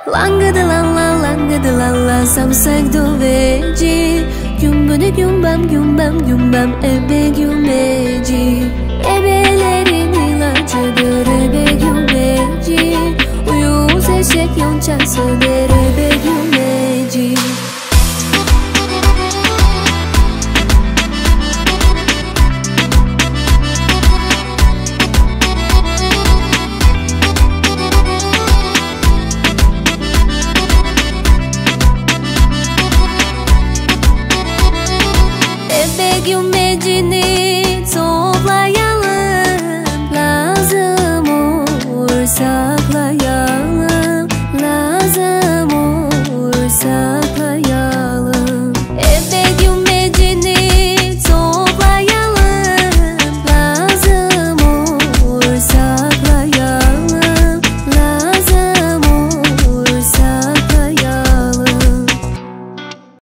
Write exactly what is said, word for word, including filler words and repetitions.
Langıdı lan lan langıdı lan lan samsak doveci. Gümbünü gümbem gümbem gümbem ebe gümbeci. Ebelerin ilacıdır ebe gümbeci. Uyuz eşek yonçasıdır ebe